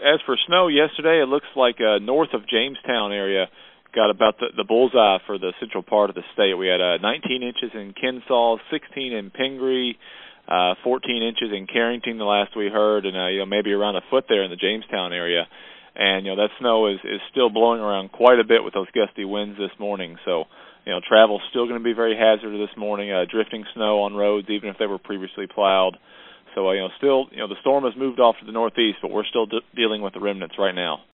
as for snow yesterday, it looks like north of Jamestown area got about the bullseye for the central part of the state. We had 19 inches in Kensaw, 16 in Pingree, 14 inches in Carrington the last we heard, and maybe around a foot there in the Jamestown area. And that snow is still blowing around quite a bit with those gusty winds this morning. So travel's still going to be very hazardous this morning. Drifting snow on roads, even if they were previously plowed. So still the storm has moved off to the northeast, but we're still dealing with the remnants right now.